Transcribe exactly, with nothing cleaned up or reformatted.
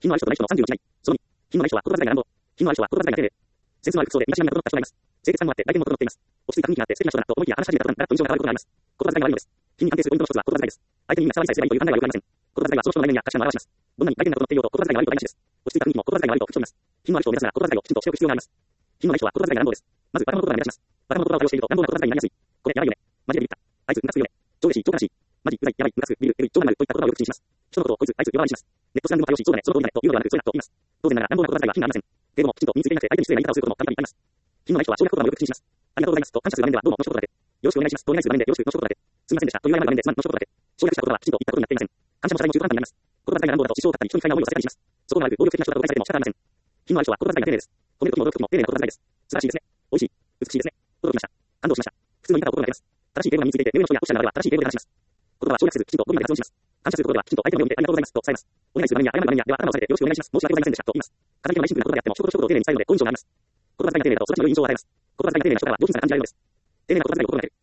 品のある人とない人のさんじゅうの違い。そのに、品のない人は言葉遣いが乱暴。品のある人は言葉遣いが丁寧。センスのある服装で身だしなみが整った人がいます。清潔感もあって外見も整っています。落ち着いた雰囲気があって素敵な人だなと思いきや話し始めた途端、ガラッと印象が変わることがあります。言葉遣いが悪いのです。品に関係するポイントの一つは言葉遣いです。相手に耳が触りさえすればいいという考えはよくありません。言葉遣いはその人の内面や価値観を表します。どんなに相手になことのっていようと言葉遣いが悪いと台無しです。落ち着いた雰囲気も言葉遣いが悪いと吹き飛びます。品のある人を目指すなら言葉遣いをきちんとしておく必要があります。品のない人は言葉遣いが乱暴です。まず、若者の言葉が目立ちます。若者の言葉を多用していると乱暴な言葉遣いになりやすい。これ、やばいよね。マジでビビった。あいつ、ムカつくよね。超嬉しい、超悲しい。マジ、うざい、やばい、ムカつく、ビビる、エグい、超なるといった言葉をよく口にします。人のことをこいつ、あいつ、弱いにします。ネットスラングも多用し、そうだね、その通りだね、というのではなく、そうだと言います。当然ながら乱暴な言葉遣いは品がありません。けれども、きちんと身についていなくて相手に失礼な言い方をすることもたびたびあります。品のない人は省略言葉をよく口にします。ありがとうございますと感謝する場面ではどうもの一言だけ。よろしくお願いしますとお願いする場面でよろしくの一言だけ。すみませんでしたという謝る場面で、すまんの一言だけ。省略した言葉はきちんと言ったことになっていません。感謝も謝罪も中途半端になります。言葉遣いが乱暴だと支障を買ったり人に不快な思いをさせたりします。そこが悪く暴力的な人が誤解されても仕方ありません。品のある人は言葉遣いが丁寧です。褒める時も驚く時も丁寧な言葉遣いです。素晴らしいですね。美味しい。美しいですね。驚きました。感動しました。普通の言い方を心がけます。正しい言語が身についていて、目の人や読者などは正しい言語で話します。言葉は省略せず、きちんと語尾まで発音します。感謝することはきちんと相手の目を見てありがとうございますと伝えます。お願いする場面や謝る場面やでは頭を下げてよろしくお願いします。申し訳ございませんでしたと言います。片手のないシンプルな言葉であっても一言一言丁寧に伝えるので好印象があります。言葉遣いが丁寧だと育ちの良い印象を与えます。言葉遣いが丁寧な人からは上品さが感じられるのです。丁寧な言葉遣いを心がける。